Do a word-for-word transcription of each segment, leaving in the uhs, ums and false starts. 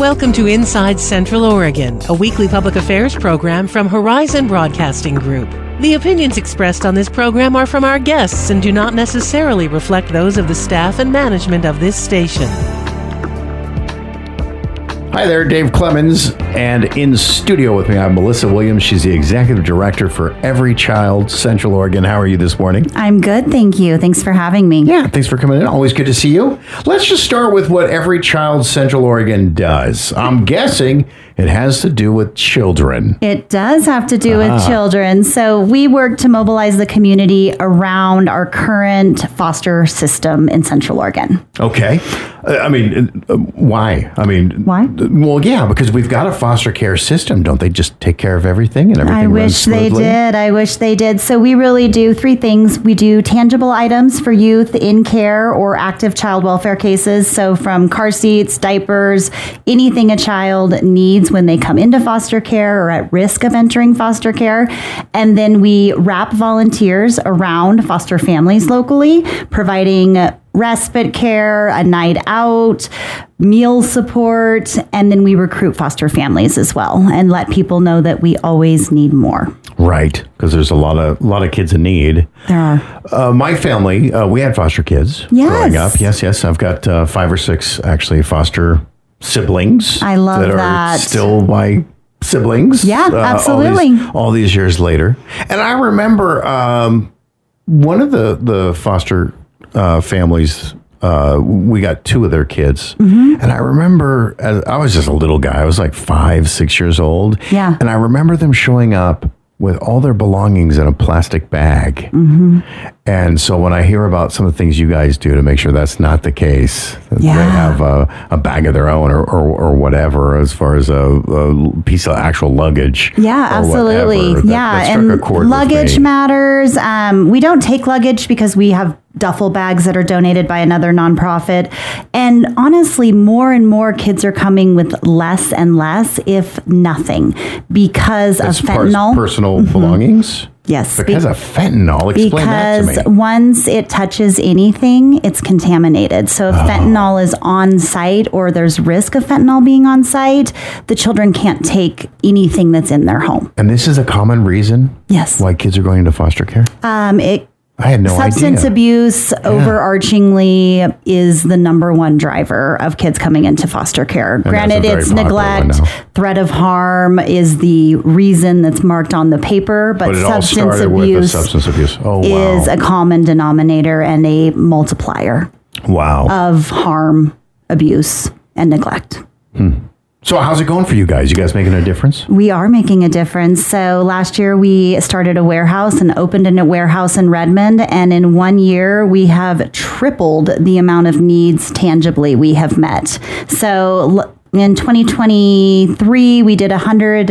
Welcome to Inside Central Oregon, a weekly public affairs program from Horizon Broadcasting Group. The opinions expressed on this program are from our guests and do not necessarily reflect those of the staff and management of this station. Hi there, Dave Clemens, and in studio with me, I'm Melissa Williams. She's the Executive Director for Every Child Central Oregon. How are you this morning? I'm good, thank you. Thanks for having me. Yeah, thanks for coming in. Always good to see you. Let's just start with what Every Child Central Oregon does. I'm guessing it has to do with children. It does have to do Ah. with children. So we work to mobilize the community around our current foster system in Central Oregon. Okay. Uh, I mean, uh, why? I mean, Why? Well, yeah, because we've got a foster care system. Don't they just take care of everything and everything I runs wish they smoothly? did. I wish they did. So we really do three things. We do tangible items for youth in care or active child welfare cases. So from car seats, diapers, anything a child needs when they come into foster care or at risk of entering foster care. And then we wrap volunteers around foster families locally, providing respite care, a night out, meal support, and then we recruit foster families as well and let people know that we always need more. Right, because there's a lot of a lot of kids in need. There are. Uh, my family, uh, we had foster kids Yes. growing up. Yes, yes. I've got uh, five or six actually foster siblings. I love that. Are that. still my siblings. Yeah, uh, absolutely. All these, all these years later, and I remember um, one of the the foster uh, families. Uh, we got two of their kids. Mm-hmm. And I remember, as, I was just a little guy. I was like five, six years old. Yeah. And I remember them showing up with all their belongings in a plastic bag. Mm-hmm. And so when I hear about some of the things you guys do to make sure that's not the case, that Yeah. they have a, a bag of their own or, or, or whatever, as far as a, a piece of actual luggage. Yeah, or absolutely. whatever, that- yeah, that struck a and chord with luggage me. matters. Um, we don't take luggage because we have duffel bags that are donated by another nonprofit. And honestly, more and more kids are coming with less and less, if nothing, because As of far as fentanyl. personal belongings? Yes. Because be- of fentanyl. Explain that because to me. once it touches anything, it's contaminated. So if fentanyl is on site or there's risk of fentanyl being on site, the children can't take anything that's in their home. And this is a common reason Yes. why kids are going into foster care? Um, it I had no Substance idea. abuse overarchingly is the number one driver of kids coming into foster care. that's a Granted, very it's popular one neglect, now. threat of harm is the reason that's marked on the paper, but, But it all substance started with the abuse substance abuse. Oh, is wow. a common denominator and a multiplier Wow. of harm, abuse, and neglect. So how's it going for you guys? You guys making a difference? We are making a difference. So last year we started a warehouse and opened a warehouse in Redmond. And in one year we have tripled the amount of needs tangibly we have met. So l- in twenty twenty-three, we did one hundred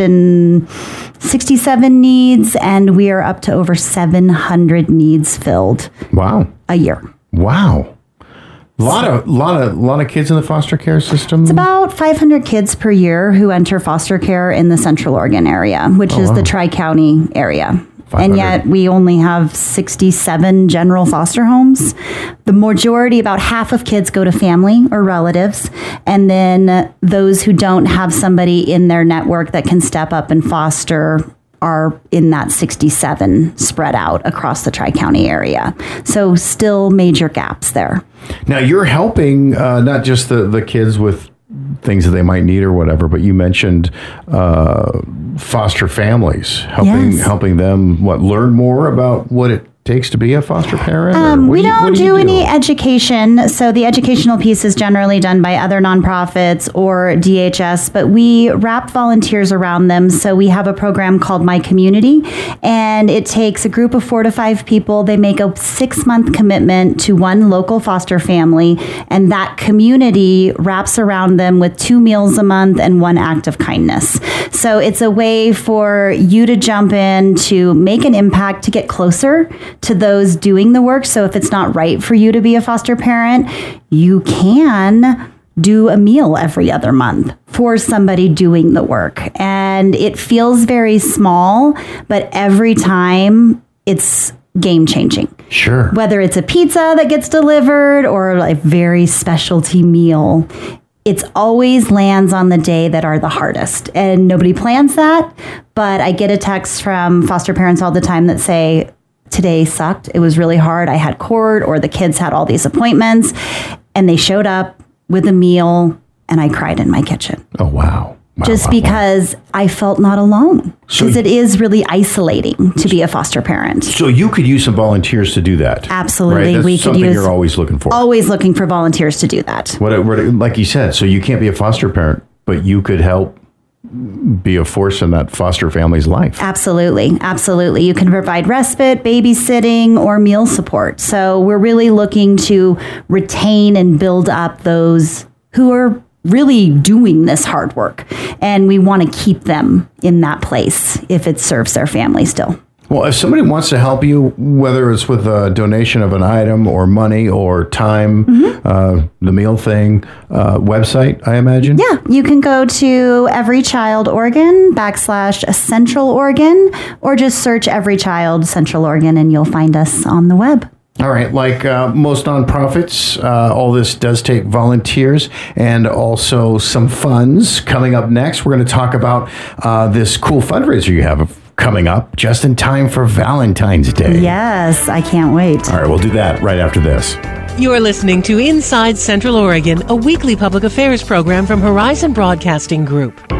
sixty-seven needs and we are up to over seven hundred needs filled Wow. a year. Wow. A lot of lot of lot of kids in the foster care system. It's about five hundred kids per year who enter foster care in the Central Oregon area, which is the Tri-County area. And yet we only have sixty-seven general foster homes. The majority, about half of kids go to family or relatives. And then those who don't have somebody in their network that can step up and foster are in that sixty-seven spread out across the Tri-County area. So still major gaps there. Now you're helping uh, not just the, the kids with things that they might need or whatever, but you mentioned uh, foster families, helping Yes. helping them what learn more about what it takes to be a foster parent. or Um, what we do you- don't what do, you any education. So the educational piece is generally done by other nonprofits or D H S, but we wrap volunteers around them. So we have a program called My Community, and it takes a group of four to five people. They make a six month commitment to one local foster family, and that community wraps around them with two meals a month and one act of kindness. So it's a way for you to jump in, to make an impact, to get closer to those doing the work. So if it's not right for you to be a foster parent, you can do a meal every other month for somebody doing the work. And it feels very small, but every time it's game changing. Sure. Whether it's a pizza that gets delivered or a very specialty meal, it's always lands on the day that are the hardest. And nobody plans that. But I get a text from foster parents all the time that say, today sucked. It was really hard. I had court, or the kids had all these appointments, and they showed up with a meal, and I cried in my kitchen. Oh, wow. Wow, just wow, because wow. I felt not alone. So Because it is really isolating to be a foster parent. So you could use some volunteers to do that. Absolutely. Right? That's we could something use you're always looking for. Always looking for volunteers to do that. What, what, like you said, so you can't be a foster parent, but you could help be a force in that foster family's life. Absolutely. Absolutely. You can provide respite, babysitting, or meal support. So we're really looking to retain and build up those who are really doing this hard work. And we want to keep them in that place if it serves their family still. Well, if somebody wants to help you, whether it's with a donation of an item or money or time, mm-hmm. uh, the meal thing, uh, website, I imagine? Yeah, you can go to Every Child Oregon backslash Central Oregon, or just search Every Child Central Oregon and you'll find us on the web. All right. Like uh, most nonprofits, uh, all this does take volunteers and also some funds. Coming up next, we're going to talk about uh, this cool fundraiser you have coming up just in time for Valentine's Day. Yes, I can't wait. All right. We'll do that right after this. You're listening to Inside Central Oregon, a weekly public affairs program from Horizon Broadcasting Group.